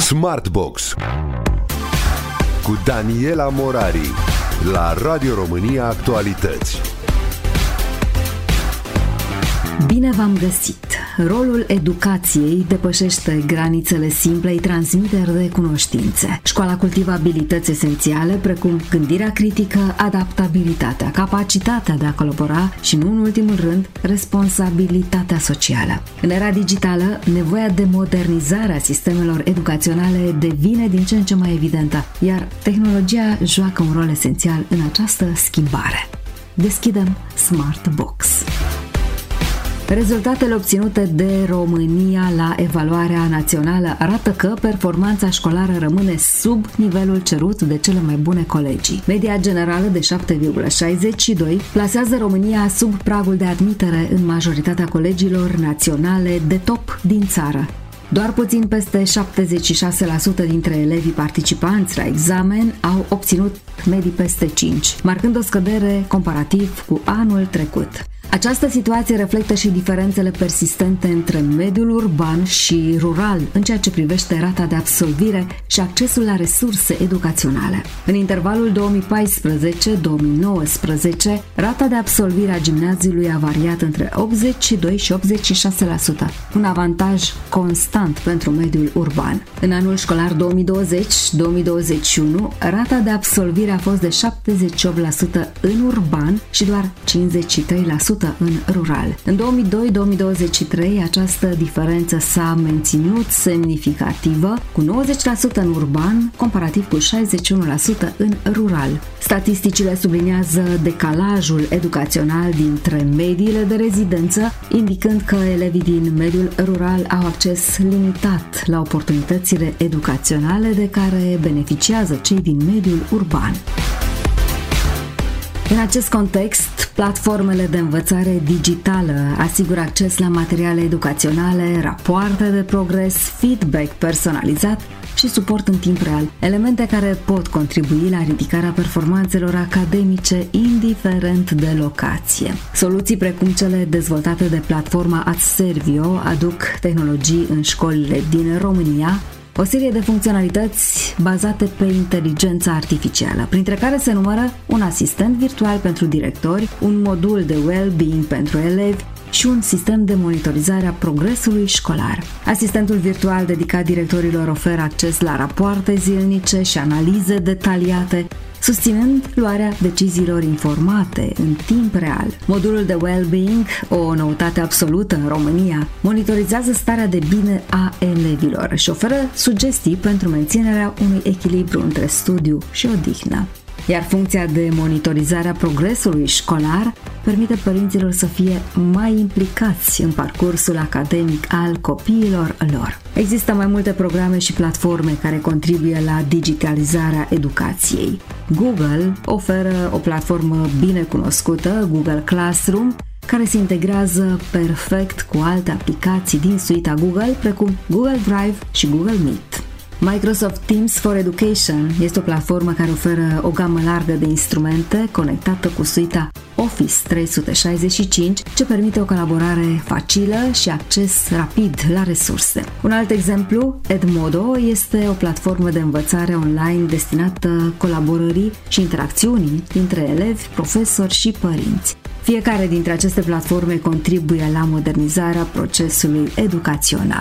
Smartbox cu Daniela Morari la Radio România Actualități. Bine v-am găsit! Rolul educației depășește granițele simplei transmiteri de cunoștințe. Școala cultivă abilități esențiale precum gândirea critică, adaptabilitatea, capacitatea de a colabora și, nu în ultimul rând, responsabilitatea socială. În era digitală, nevoia de modernizare a sistemelor educaționale devine din ce în ce mai evidentă, iar tehnologia joacă un rol esențial în această schimbare. Deschidem Smartbox. Rezultatele obținute de România la evaluarea națională arată că performanța școlară rămâne sub nivelul cerut de cele mai bune colegii. Media generală de 7,62 plasează România sub pragul de admitere în majoritatea colegiilor naționale de top din țară. Doar puțin peste 76% dintre elevii participanți la examen au obținut medii peste 5, marcând o scădere comparativ cu anul trecut. Această situație reflectă și diferențele persistente între mediul urban și rural în ceea ce privește rata de absolvire și accesul la resurse educaționale. În intervalul 2014-2019, rata de absolvire a gimnaziului a variat între 82 și 86%, un avantaj constant pentru mediul urban. În anul școlar 2020-2021, rata de absolvire a fost de 78% în urban și doar 53% în rural. În 2022-2023 această diferență s-a menținut semnificativă, cu 90% în urban, comparativ cu 61% în rural. Statisticile subliniază decalajul educațional dintre mediile de rezidență, indicând că elevii din mediul rural au acces limitat la oportunitățile educaționale de care beneficiază cei din mediul urban. În acest context, platformele de învățare digitală asigură acces la materiale educaționale, rapoarte de progres, feedback personalizat și suport în timp real, elemente care pot contribui la ridicarea performanțelor academice indiferent de locație. Soluții precum cele dezvoltate de platforma Adservio aduc tehnologii în școlile din România, o serie de funcționalități bazate pe inteligența artificială, printre care se numără un asistent virtual pentru directori, un modul de well-being pentru elevi și un sistem de monitorizare a progresului școlar. Asistentul virtual dedicat directorilor oferă acces la rapoarte zilnice și analize detaliate, susținând luarea deciziilor informate în timp real. Modulul de well-being, o noutate absolută în România, monitorizează starea de bine a elevilor și oferă sugestii pentru menținerea unui echilibru între studiu și odihnă. Iar funcția de monitorizare a progresului școlar permite părinților să fie mai implicați în parcursul academic al copiilor lor. Există mai multe programe și platforme care contribuie la digitalizarea educației. Google oferă o platformă bine cunoscută, Google Classroom, care se integrează perfect cu alte aplicații din suita Google, precum Google Drive și Google Meet. Microsoft Teams for Education este o platformă care oferă o gamă largă de instrumente conectată cu suita Office 365, ce permite o colaborare facilă și acces rapid la resurse. Un alt exemplu, Edmodo, este o platformă de învățare online destinată colaborării și interacțiunii dintre elevi, profesori și părinți. Fiecare dintre aceste platforme contribuie la modernizarea procesului educațional.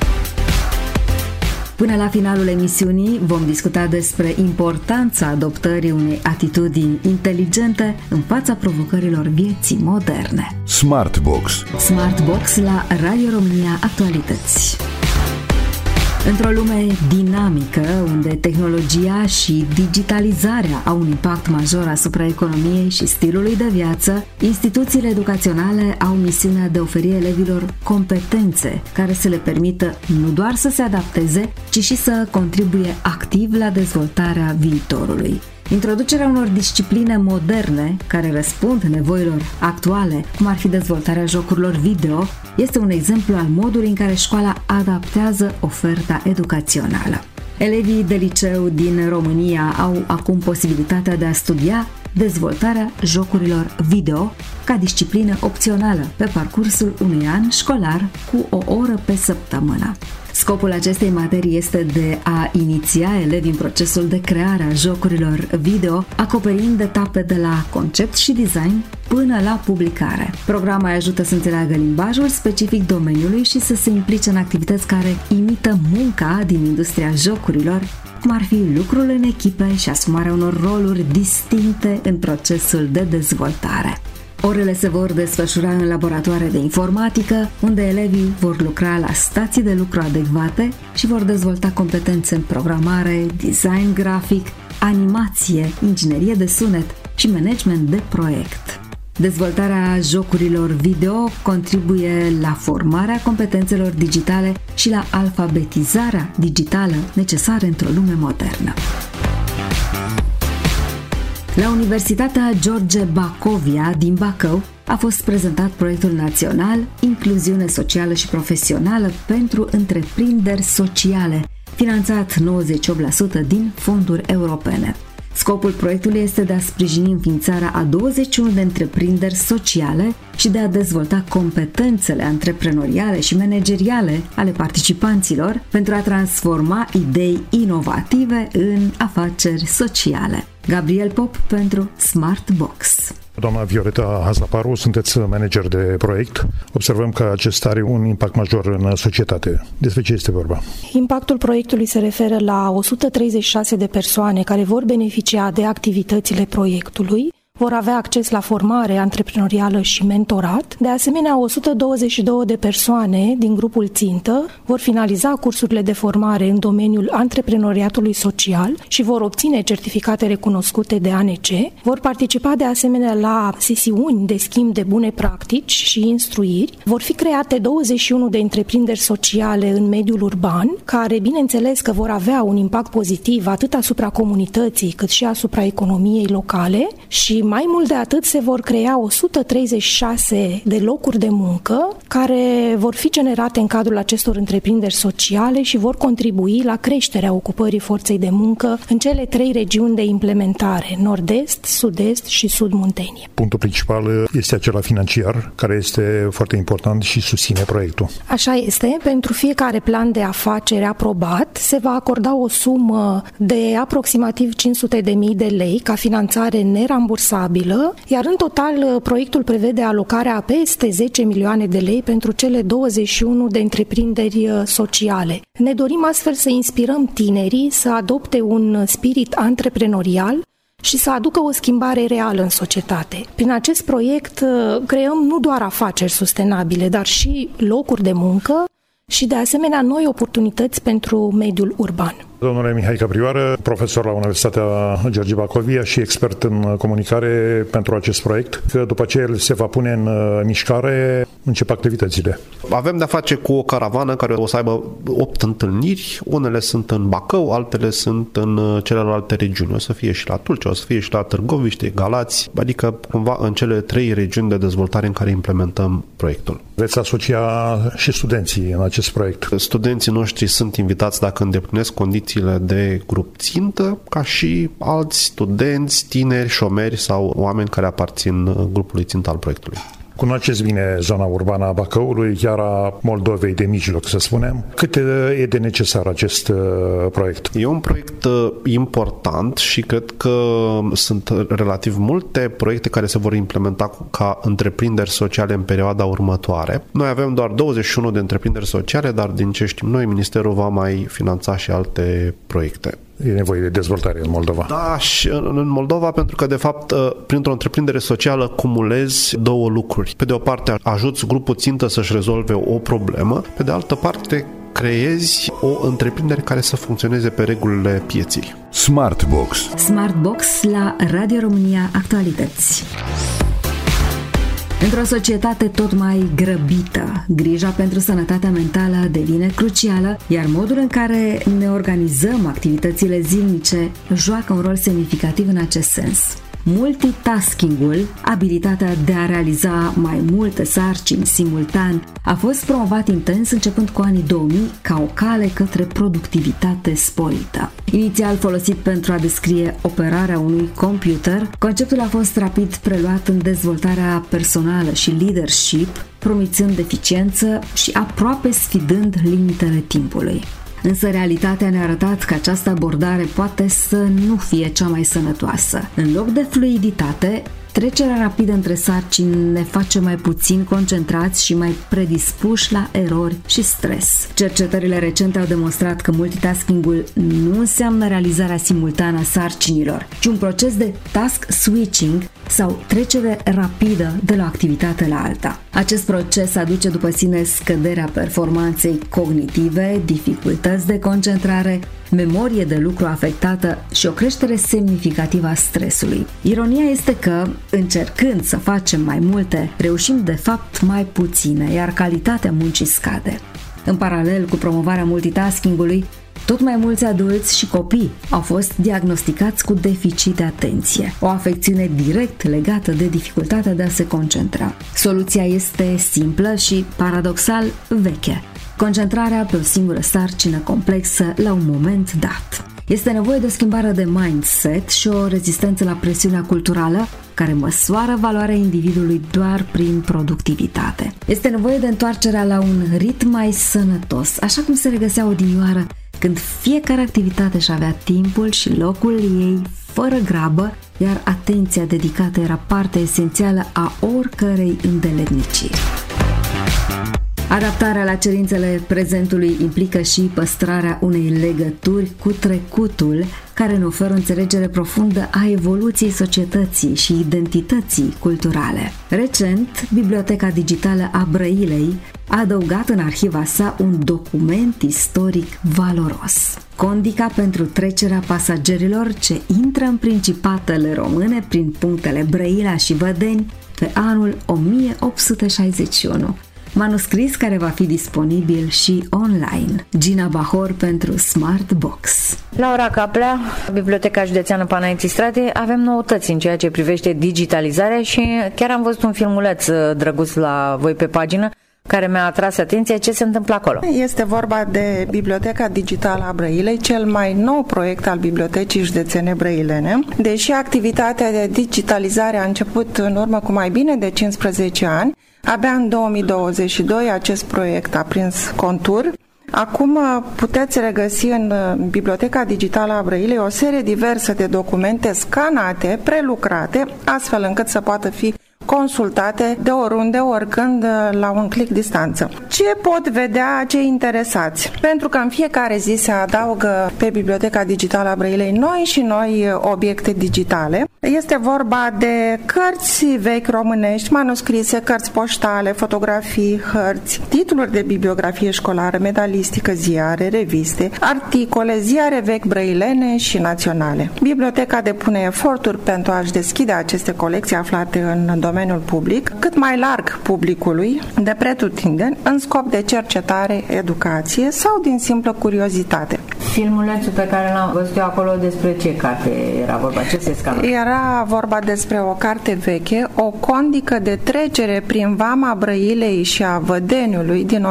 Până la finalul emisiunii vom discuta despre importanța adoptării unei atitudini inteligente în fața provocărilor vieții moderne. Smartbox La Radio România Actualități. Într-o lume dinamică, unde tehnologia și digitalizarea au un impact major asupra economiei și stilului de viață, instituțiile educaționale au misiunea de a oferi elevilor competențe care să le permită nu doar să se adapteze, ci și să contribuie activ la dezvoltarea viitorului. Introducerea unor discipline moderne care răspund nevoilor actuale, cum ar fi dezvoltarea jocurilor video, este un exemplu al modului în care școala adaptează oferta educațională. Elevii de liceu din România au acum posibilitatea de a studia dezvoltarea jocurilor video ca disciplină opțională pe parcursul unui an școlar cu o oră pe săptămână. Scopul acestei materii este de a iniția elevii în procesul de creare a jocurilor video, acoperind etape de la concept și design până la publicare. Programa îi ajută să înțeleagă limbajul specific domeniului și să se implice în activități care imită munca din industria jocurilor, cum ar fi lucrul în echipe și asumarea unor roluri distincte în procesul de dezvoltare. Orele se vor desfășura în laboratoare de informatică, unde elevii vor lucra la stații de lucru adecvate și vor dezvolta competențe în programare, design grafic, animație, inginerie de sunet și management de proiect. Dezvoltarea jocurilor video contribuie la formarea competențelor digitale și la alfabetizarea digitală necesară într-o lume modernă. La Universitatea George Bacovia din Bacău a fost prezentat proiectul național Incluziune socială și profesională pentru întreprinderi sociale, finanțat 98% din fonduri europene. Scopul proiectului este de a sprijini înființarea a 21 de întreprinderi sociale și de a dezvolta competențele antreprenoriale și manageriale ale participanților pentru a transforma idei inovative în afaceri sociale. Gabriel Pop pentru Smart Box. Doamna Violeta Hazaparu, sunteți manager de proiect. Observăm că acesta are un impact major în societate. Despre ce este vorba? Impactul proiectului se referă la 136 de persoane care vor beneficia de activitățile proiectului, vor avea acces la formare antreprenorială și mentorat. De asemenea, 122 de persoane din grupul țintă vor finaliza cursurile de formare în domeniul antreprenoriatului social și vor obține certificate recunoscute de ANC. Vor participa de asemenea la sesiuni de schimb de bune practici și instruiri. Vor fi create 21 de întreprinderi sociale în mediul urban, care, bineînțeles că vor avea un impact pozitiv atât asupra comunității cât și asupra economiei locale și mai mult de atât, se vor crea 136 de locuri de muncă care vor fi generate în cadrul acestor întreprinderi sociale și vor contribui la creșterea ocupării forței de muncă în cele 3 regiuni de implementare, nord-est, sud-est și sud-muntenie. Punctul principal este acela financiar, care este foarte important și susține proiectul. Așa este. Pentru fiecare plan de afaceri aprobat, se va acorda o sumă de aproximativ 500.000 de lei ca finanțare nerambursabilă, iar în total proiectul prevede alocarea a peste 10 milioane de lei pentru cele 21 de întreprinderi sociale. Ne dorim astfel să inspirăm tinerii să adopte un spirit antreprenorial și să aducă o schimbare reală în societate. Prin acest proiect creăm nu doar afaceri sustenabile, dar și locuri de muncă și de asemenea noi oportunități pentru mediul urban. Domnule Mihai Caprioară, profesor la Universitatea George Bacovia și expert în comunicare pentru acest proiect, că după ce el se va pune în mișcare, încep activitățile. Avem de-a face cu o caravană care o să aibă 8 întâlniri, unele sunt în Bacău, altele sunt în celelalte regiuni. O să fie și la Tulcea, o să fie și la Târgoviște, Galați, adică cumva în cele 3 regiuni de dezvoltare în care implementăm proiectul. Veți asocia și studenții în acest proiect. Studenții noștri sunt invitați dacă îndeplinesc condițiile de grup țintă, ca și alți studenți, tineri, șomeri sau oameni care aparțin grupului țintă al proiectului. Cunoașteți bine zona urbană a Bacăului, chiar a Moldovei de mijloc, să spunem. Cât e de necesar acest proiect? E un proiect important și cred că sunt relativ multe proiecte care se vor implementa ca întreprinderi sociale în perioada următoare. Noi avem doar 21 de întreprinderi sociale, dar din ce știm noi, Ministerul va mai finanța și alte proiecte. E nevoie de dezvoltare în Moldova. Da, și în Moldova, pentru că, de fapt, printr-o întreprindere socială cumulezi 2 lucruri. Pe de o parte, ajuți grupul țintă să-și rezolve o problemă, pe de altă parte, creezi o întreprindere care să funcționeze pe regulile pieței. Smartbox. Smartbox la Radio România Actualități. Într-o societate tot mai grăbită, grija pentru sănătatea mentală devine crucială, iar modul în care ne organizăm activitățile zilnice joacă un rol semnificativ în acest sens. Multitasking-ul, abilitatea de a realiza mai multe sarcini simultan, a fost promovat intens începând cu anii 2000 ca o cale către productivitate sporită. Inițial folosit pentru a descrie operarea unui computer, conceptul a fost rapid preluat în dezvoltarea personală și leadership, promițând eficiență și aproape sfidând limitele timpului. Însă realitatea ne-a arătat că această abordare poate să nu fie cea mai sănătoasă. În loc de fluiditate, trecerea rapidă între sarcini ne face mai puțin concentrați și mai predispuși la erori și stres. Cercetările recente au demonstrat că multitasking-ul nu înseamnă realizarea simultană a sarcinilor, ci un proces de task switching sau trecere rapidă de la activitate la alta. Acest proces aduce după sine scăderea performanței cognitive, dificultăți de concentrare, memorie de lucru afectată și o creștere semnificativă a stresului. Ironia este că, încercând să facem mai multe, reușim de fapt mai puține, iar calitatea muncii scade. În paralel cu promovarea multitasking-ului, tot mai mulți adulți și copii au fost diagnosticați cu deficit de atenție, o afecțiune direct legată de dificultatea de a se concentra. Soluția este simplă și, paradoxal, veche. Concentrarea pe o singură sarcină complexă la un moment dat. Este nevoie de o schimbare de mindset și o rezistență la presiunea culturală care măsoară valoarea individului doar prin productivitate. Este nevoie de întoarcerea la un ritm mai sănătos, așa cum se regăsea odinioară, când fiecare activitate își avea timpul și locul ei, fără grabă, iar atenția dedicată era parte esențială a oricărei îndeletniciri. Adaptarea la cerințele prezentului implică și păstrarea unei legături cu trecutul, care ne oferă o înțelegere profundă a evoluției societății și identității culturale. Recent, Biblioteca Digitală a Brăilei a adăugat în arhiva sa un document istoric valoros. Condica pentru trecerea pasagerilor ce intră în Principatele Române prin punctele Brăila și Vădeni pe anul 1861. Manuscris care va fi disponibil și online. Gina Bahor pentru Smart Box. Laura Caplea, Biblioteca Județeană Panaiti Strate, avem noutăți în ceea ce privește digitalizarea și chiar am văzut un filmuleț drăguț la voi pe pagină care mi-a atras atenția. Ce se întâmplă acolo? Este vorba de Biblioteca Digitală a Brăilei, cel mai nou proiect al Bibliotecii Județene Brăilene. Deși activitatea de digitalizare a început în urmă cu mai bine de 15 ani, abia în 2022 acest proiect a prins contur. Acum puteți regăsi în Biblioteca Digitală a Brăilei o serie diversă de documente scanate, prelucrate, astfel încât să poată fi consultate de oriunde, oricând, la un click distanță. Ce pot vedea cei interesați? Pentru că în fiecare zi se adaugă pe Biblioteca Digitală a Brăilei noi și noi obiecte digitale. Este vorba de cărți vechi românești, manuscrise, cărți poștale, fotografii, hărți, titluri de bibliografie școlară, medalistică, ziare, reviste, articole, ziare vechi brăilene și naționale. Biblioteca depune eforturi pentru a-și deschide aceste colecții aflate în domeniul public, cât mai larg publicului, de pretutindeni, în scop de cercetare, educație sau din simplă curiozitate. Filmulețul pe care l-am văzut eu acolo, despre ce carte era vorba? Ce se scana? Era vorba despre o carte veche, o condică de trecere prin Vama Brăilei și a Vădeniului din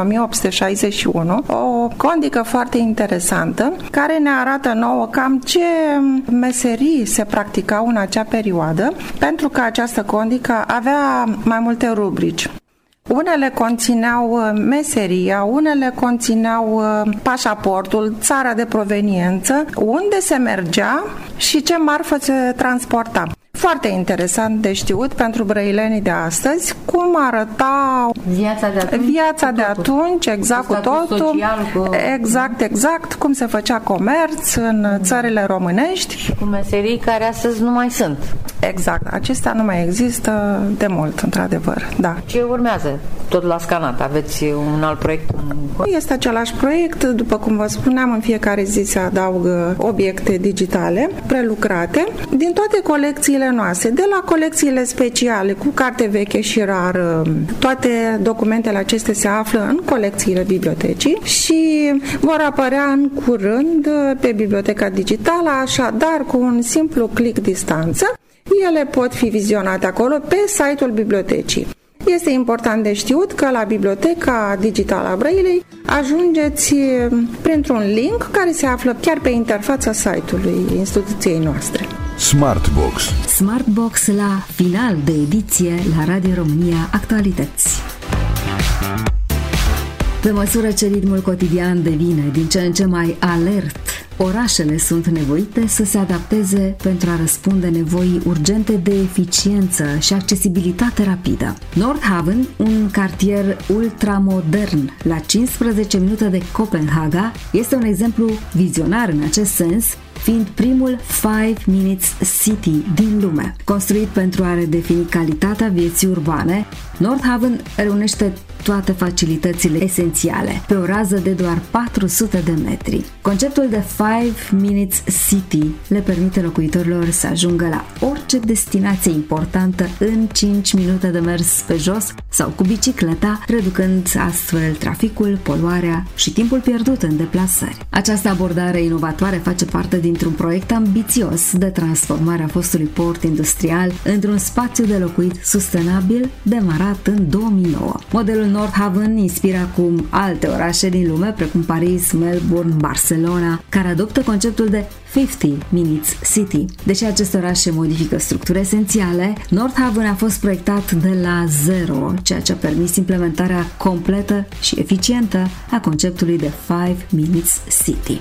1861, o condică foarte interesantă, care ne arată nouă cam ce meserii se practicau în acea perioadă, pentru că această condică avea mai multe rubrici. Unele conțineau meseria, unele conțineau pașaportul, țara de proveniență, unde se mergea și ce marfă se transporta. Foarte interesant de știut pentru brăilenii de astăzi cum arăta viața de atunci, exact cu totul, social, exact cum se făcea comerț în țările românești. Și cu meserii care astăzi nu mai sunt. Exact, acestea nu mai există de mult, într-adevăr, da. Ce urmează? Tot la scanat, aveți un alt proiect? Este același proiect, după cum vă spuneam, în fiecare zi se adaugă obiecte digitale prelucrate din toate colecțiile noastre, de la colecțiile speciale cu carte veche și rară. Toate documentele acestea se află în colecțiile bibliotecii și vor apărea în curând pe Biblioteca Digitală, așadar cu un simplu click distanță. ele pot fi vizionate acolo pe site-ul bibliotecii. Este important de știut că la Biblioteca Digitală a Brăilei ajungeți printr-un link care se află chiar pe interfața site-ului instituției noastre. Smartbox. Smartbox la final de ediție la Radio România Actualități. Pe măsură ce ritmul cotidian devine din ce în ce mai alert, orașele sunt nevoite să se adapteze pentru a răspunde nevoii urgente de eficiență și accesibilitate rapidă. Nordhavn, un cartier ultramodern la 15 minute de Copenhaga, este un exemplu vizionar în acest sens, fiind primul 5 Minutes City din lume. Construit pentru a redefini calitatea vieții urbane, Nordhavn reunește toate facilitățile esențiale pe o rază de doar 400 de metri. Conceptul de 5 Minutes City le permite locuitorilor să ajungă la orice destinație importantă în 5 minute de mers pe jos sau cu bicicleta, reducând astfel traficul, poluarea și timpul pierdut în deplasări. Această abordare inovatoare face parte dintr-un proiect ambițios de transformare a fostului port industrial într-un spațiu de locuit sustenabil demarat în 2009. Modelul Nordhavn inspiră acum alte orașe din lume, precum Paris, Melbourne, Barcelona, care adoptă conceptul de 50 Minutes City. Deși aceste orașe modifică structuri esențiale, Nordhavn a fost proiectat de la zero, ceea ce a permis implementarea completă și eficientă a conceptului de 5 Minutes City.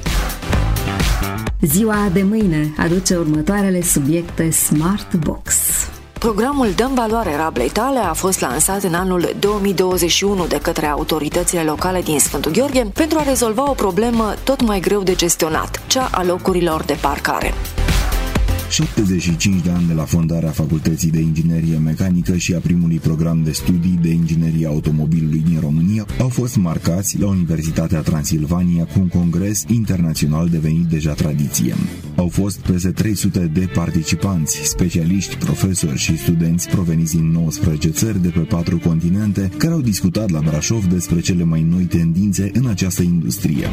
Ziua de mâine aduce următoarele subiecte Smartbox. Programul Dăm valoare rablei tale a fost lansat în anul 2021 de către autoritățile locale din Sfântul Gheorghe pentru a rezolva o problemă tot mai greu de gestionat, cea a locurilor de parcare. 75 de ani de la fondarea Facultății de Inginerie Mecanică și a primului program de studii de inginerie automobilului din România au fost marcați la Universitatea Transilvania cu un congres internațional devenit deja tradiție. Au fost peste 300 de participanți, specialiști, profesori și studenți proveniți din 19 țări de pe 4 continente, care au discutat la Brașov despre cele mai noi tendințe în această industrie.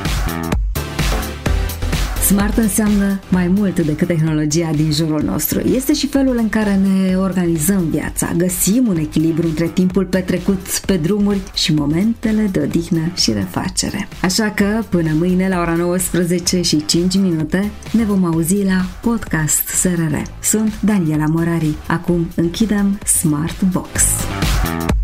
Smart înseamnă mai mult decât tehnologia din jurul nostru. Este și felul în care ne organizăm viața. Găsim un echilibru între timpul petrecut pe drumuri și momentele de odihnă și refacere. Așa că, până mâine la ora 19 și 5 minute, ne vom auzi la Podcast SRR. Sunt Daniela Morari. Acum închidem Smart Box.